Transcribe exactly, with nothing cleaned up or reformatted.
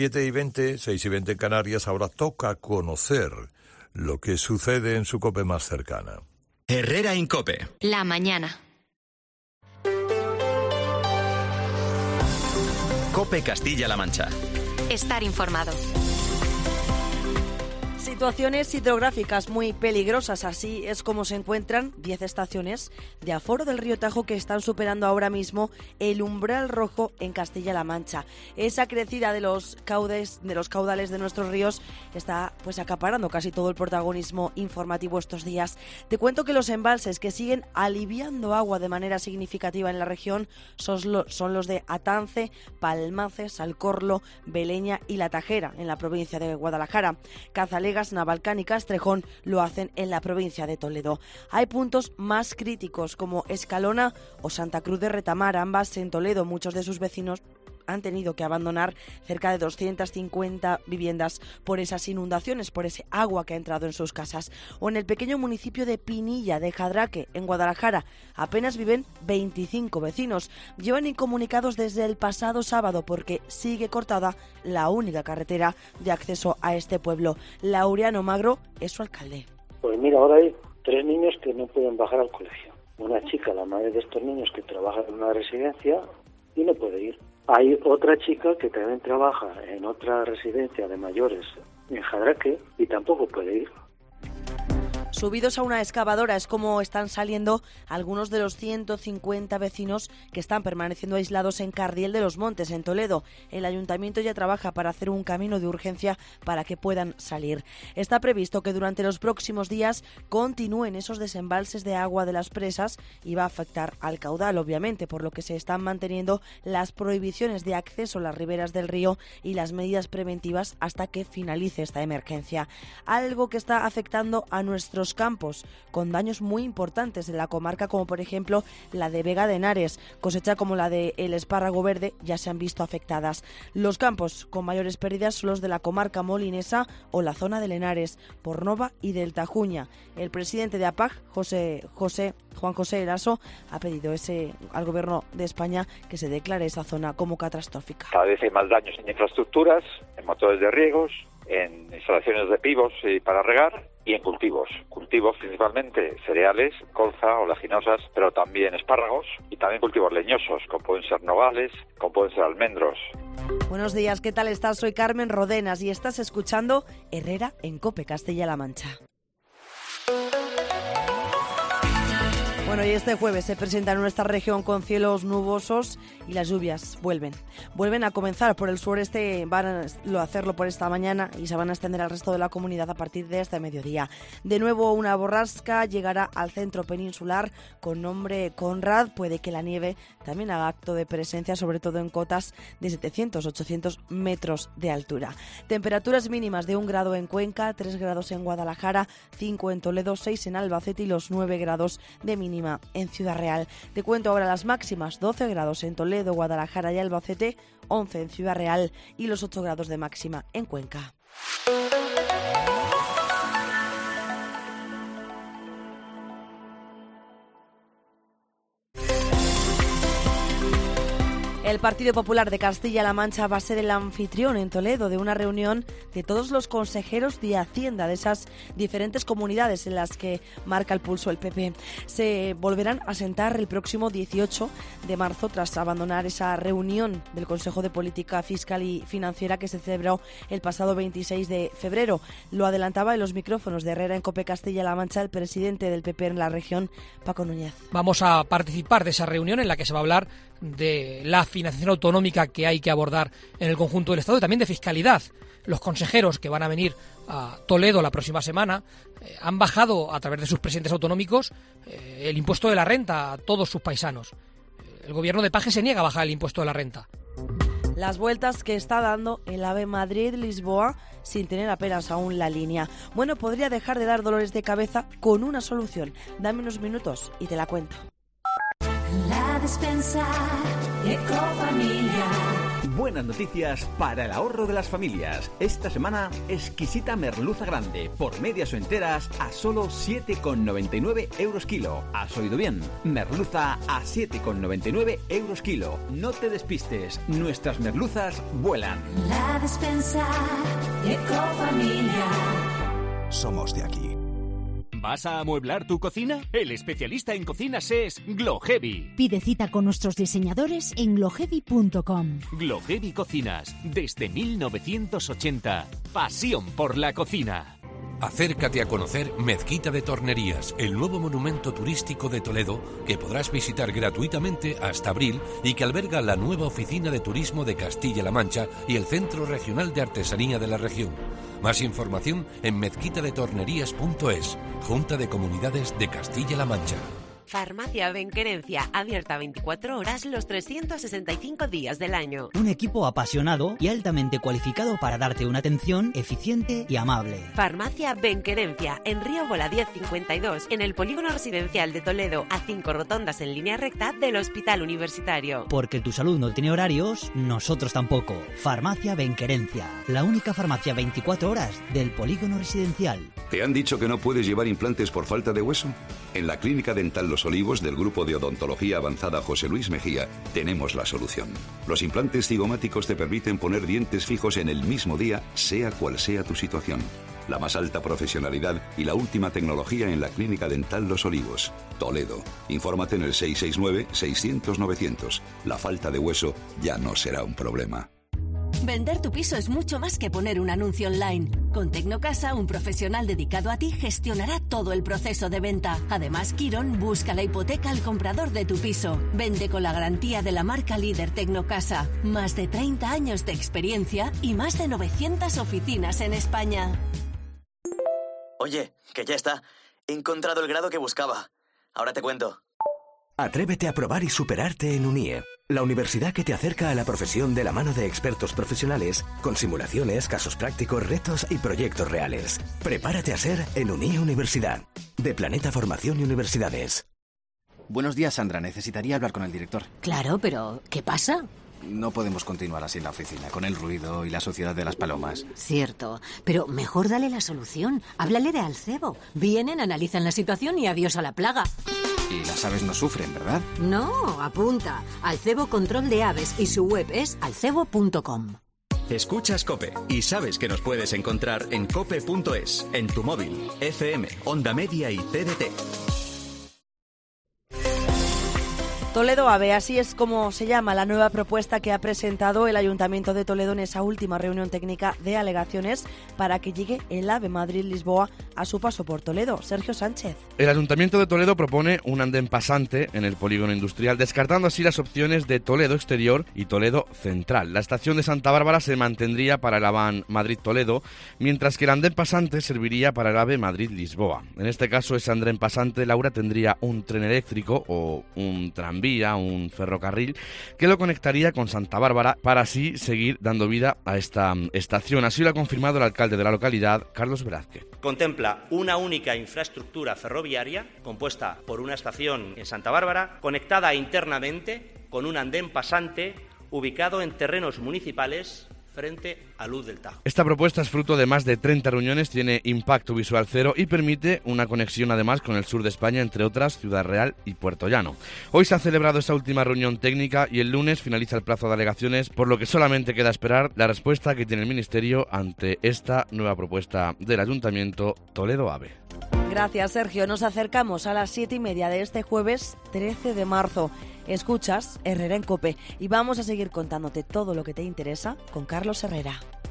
siete y veinte, seis y veinte en Canarias, ahora toca conocer lo que sucede en su COPE más cercana. Herrera en COPE. La mañana. COPE Castilla-La Mancha. Estar informado. Situaciones hidrográficas muy peligrosas, así es como se encuentran diez estaciones de aforo del río Tajo que están superando ahora mismo el umbral rojo en Castilla-La Mancha. Esa crecida de los caudes, de los caudales de nuestros ríos está pues acaparando casi todo el protagonismo informativo estos días. Te cuento que los embalses que siguen aliviando agua de manera significativa en la región son, lo, son los de Atance, Palmaces, Alcorlo, Beleña y La Tajera en la provincia de Guadalajara. Cazalegas, Navalcán y Castrejón lo hacen en la provincia de Toledo. Hay puntos más críticos como Escalona o Santa Cruz de Retamar, ambas en Toledo. Muchos de sus vecinos han tenido que abandonar cerca de doscientas cincuenta viviendas por esas inundaciones, por ese agua que ha entrado en sus casas. O en el pequeño municipio de Pinilla de Jadraque, en Guadalajara, apenas viven veinticinco vecinos. Llevan incomunicados desde el pasado sábado porque sigue cortada la única carretera de acceso a este pueblo. Laureano Magro es su alcalde. Pues mira, ahora hay tres niños que no pueden bajar al colegio. Una chica, la madre de estos niños, que trabaja en una residencia y no puede ir. Hay otra chica que también trabaja en otra residencia de mayores en Jadraque y tampoco puede ir. Subidos a una excavadora es como están saliendo algunos de los ciento cincuenta vecinos que están permaneciendo aislados en Cardiel de los Montes, en Toledo. El ayuntamiento ya trabaja para hacer un camino de urgencia para que puedan salir. Está previsto que durante los próximos días continúen esos desembalses de agua de las presas y va a afectar al caudal, obviamente, por lo que se están manteniendo las prohibiciones de acceso a las riberas del río y las medidas preventivas hasta que finalice esta emergencia. Algo que está afectando a nuestros campos, con daños muy importantes en la comarca, como por ejemplo la de Vega de Henares. Cosecha como la de el espárrago verde ya se han visto afectadas. Los campos con mayores pérdidas son los de la comarca molinesa o la zona de Henares, Pornova y del Tajuña. El presidente de A P A G, José, José, Juan José Eraso, ha pedido ese, al gobierno de España que se declare esa zona como catastrófica. Cada vez hay más daños en infraestructuras, en motores de riegos, en instalaciones de pivos y para regar y en cultivos. Cultivos principalmente cereales, colza, oleaginosas, pero también espárragos y también cultivos leñosos, como pueden ser nogales, como pueden ser almendros. Buenos días, ¿qué tal estás? Soy Carmen Rodenas y estás escuchando Herrera en COPE Castilla-La Mancha. Bueno, y este jueves se presenta en nuestra región con cielos nubosos y las lluvias vuelven. Vuelven a comenzar por el sureste, van a hacerlo por esta mañana y se van a extender al resto de la comunidad a partir de este mediodía. De nuevo una borrasca llegará al centro peninsular con nombre Conrad. Puede que la nieve también haga acto de presencia, sobre todo en cotas de setecientos a ochocientos metros de altura. Temperaturas mínimas de un grado en Cuenca, tres grados en Guadalajara, cinco en Toledo, seis en Albacete y los nueve grados de mínima en Ciudad Real. Te cuento ahora las máximas: doce grados en Toledo, Guadalajara y Albacete, once en Ciudad Real y los ocho grados de máxima en Cuenca. El Partido Popular de Castilla-La Mancha va a ser el anfitrión en Toledo de una reunión de todos los consejeros de Hacienda de esas diferentes comunidades en las que marca el pulso el P P. Se volverán a sentar el próximo dieciocho de marzo tras abandonar esa reunión del Consejo de Política Fiscal y Financiera que se celebró el pasado veintiséis de febrero. Lo adelantaba en los micrófonos de Herrera en COPE Castilla-La Mancha el presidente del P P en la región, Paco Núñez. Vamos a participar de esa reunión en la que se va a hablar de la financiación autonómica que hay que abordar en el conjunto del Estado y también de fiscalidad. Los consejeros que van a venir a Toledo la próxima semana eh, han bajado a través de sus presidentes autonómicos eh, el impuesto de la renta a todos sus paisanos. El gobierno de Paje se niega a bajar el impuesto de la renta. Las vueltas que está dando el AVE Madrid-Lisboa sin tener apenas aún la línea. Bueno, podría dejar de dar dolores de cabeza con una solución. Dame unos minutos y te la cuento. La despensa Ecofamilia Buenas noticias para el ahorro de las familias. Esta semana, exquisita merluza grande, por medias o enteras, a solo siete con noventa y nueve euros kilo. ¿Has oído bien? Merluza a siete con noventa y nueve euros kilo. No te despistes, nuestras merluzas vuelan. La despensa Ecofamilia. Somos de aquí. ¿Vas a amueblar tu cocina? El especialista en cocinas es Gloheavy. Pide cita con nuestros diseñadores en gloheavy punto com. Gloheavy Cocinas, desde mil novecientos ochenta. Pasión por la cocina. Acércate a conocer Mezquita de Tornerías, el nuevo monumento turístico de Toledo que podrás visitar gratuitamente hasta abril y que alberga la nueva oficina de turismo de Castilla-La Mancha y el Centro Regional de Artesanía de la región. Más información en mezquita de tornerías punto es, Junta de Comunidades de Castilla-La Mancha. Farmacia Benquerencia, abierta veinticuatro horas los trescientos sesenta y cinco días del año. Un equipo apasionado y altamente cualificado para darte una atención eficiente y amable. Farmacia Benquerencia, en Río Bola diez cincuenta y dos, en el Polígono Residencial de Toledo, a cinco rotondas en línea recta del Hospital Universitario. Porque tu salud no tiene horarios, nosotros tampoco. Farmacia Benquerencia, la única farmacia veinticuatro horas del Polígono Residencial. ¿Te han dicho que no puedes llevar implantes por falta de hueso? En la Clínica Dental Los Olivos del Grupo de Odontología Avanzada José Luis Mejía tenemos la solución. Los implantes cigomáticos te permiten poner dientes fijos en el mismo día, sea cual sea tu situación. La más alta profesionalidad y la última tecnología en la Clínica Dental Los Olivos, Toledo. Infórmate en el seis seis nueve, seiscientos, novecientos. La falta de hueso ya no será un problema. Vender tu piso es mucho más que poner un anuncio online. Con Tecnocasa, un profesional dedicado a ti gestionará todo el proceso de venta. Además, Quirón busca la hipoteca al comprador de tu piso. Vende con la garantía de la marca líder Tecnocasa. Más de treinta años de experiencia y más de novecientas oficinas en España. Oye, que ya está. He encontrado el grado que buscaba. Ahora te cuento. Atrévete a probar y superarte en UNIE, la universidad que te acerca a la profesión de la mano de expertos profesionales, con simulaciones, casos prácticos, retos y proyectos reales. Prepárate a ser en UNIE Universidad, de Planeta Formación y Universidades. Buenos días, Sandra. Necesitaría hablar con el director. Claro, pero ¿qué pasa? No podemos continuar así en la oficina, con el ruido y la suciedad de las palomas. Cierto, pero mejor dale la solución. Háblale de Alcebo. Vienen, analizan la situación y adiós a la plaga. Y las aves no sufren, ¿verdad? No, apunta. Alcebo Control de Aves y su web es alcebo punto com. Escuchas COPE y sabes que nos puedes encontrar en cope punto es, en tu móvil, F M, Onda Media y T D T. Toledo AVE, así es como se llama la nueva propuesta que ha presentado el Ayuntamiento de Toledo en esa última reunión técnica de alegaciones para que llegue el AVE Madrid-Lisboa a su paso por Toledo. Sergio Sánchez. El Ayuntamiento de Toledo propone un andén pasante en el polígono industrial, descartando así las opciones de Toledo Exterior y Toledo Central. La estación de Santa Bárbara se mantendría para el AVE Madrid-Toledo, mientras que el andén pasante serviría para el AVE Madrid-Lisboa. En este caso, ese andén pasante, Laura, tendría un tren eléctrico o un tranvía, un ferrocarril, que lo conectaría con Santa Bárbara para así seguir dando vida a esta estación. Así lo ha confirmado el alcalde de la localidad, Carlos Velázquez. Contempla una única infraestructura ferroviaria compuesta por una estación en Santa Bárbara, conectada internamente con un andén pasante ubicado en terrenos municipales frente a Luz del Tajo. Esta propuesta es fruto de más de treinta reuniones, tiene impacto visual cero y permite una conexión además con el sur de España, entre otras Ciudad Real y Puerto Llano. Hoy se ha celebrado esa última reunión técnica y el lunes finaliza el plazo de alegaciones, por lo que solamente queda esperar la respuesta que tiene el Ministerio ante esta nueva propuesta del Ayuntamiento Toledo AVE. Gracias, Sergio. Nos acercamos a las siete y media de este jueves trece de marzo. Escuchas Herrera en COPE y vamos a seguir contándote todo lo que te interesa con Carlos Herrera.